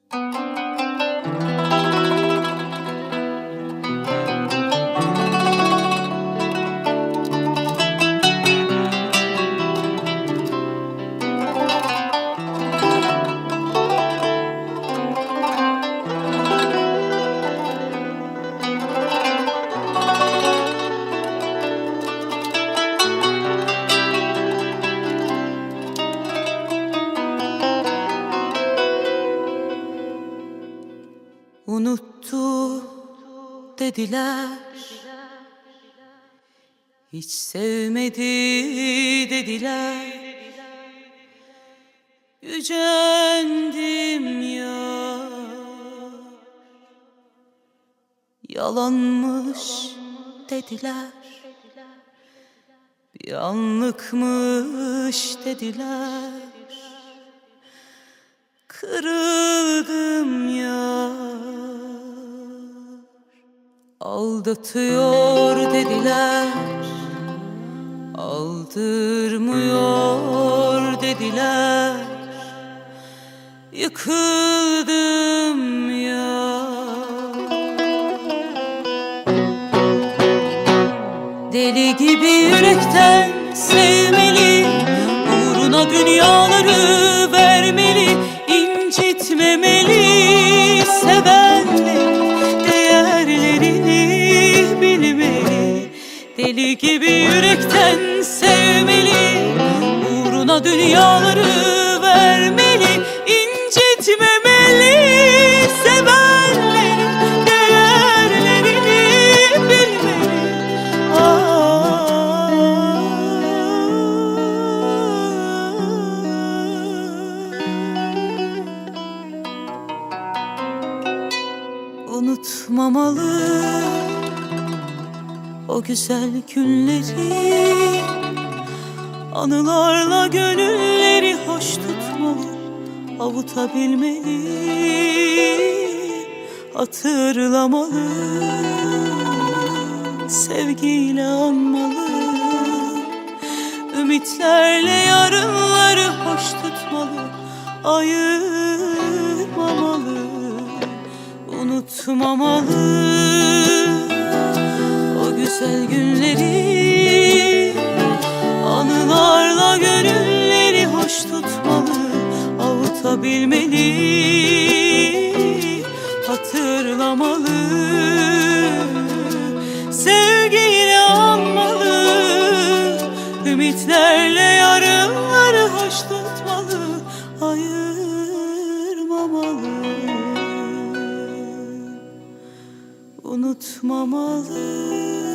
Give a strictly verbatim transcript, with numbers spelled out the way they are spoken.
Unuttu dediler, hiç sevmedi dediler. Gücendim ya, yalanmış dediler. Bir anlıkmış dediler. Kırıldım ya, aldatıyor dediler, aldırmıyor dediler. Yıkıldım ya, deli gibi yürekten sevmeli, uğruna dünyaları vermeli, incitmemeli, sevenleri değerlerini bilmeli. Deli gibi yürekten sevmeli, uğruna dünyaları vermeli, incitmemeli, sevenleri değerlerini bilmeli. Aa, unutmamalı o güzel günleri, anılarla gönülleri hoş tutmalı, avutabilmeli, hatırlamalı, sevgiyle anmalı, ümitlerle yarınları hoş tutmalı, ayırmamalı, unutmamalı o güzel günleri, anılarla gönülleri hoş tutmalı, avutabilmeli, hatırlamalı, sevgiyle anmalı, ümitlerle yarınları hoş tutmalı, ayırmamalı, unutmamalı.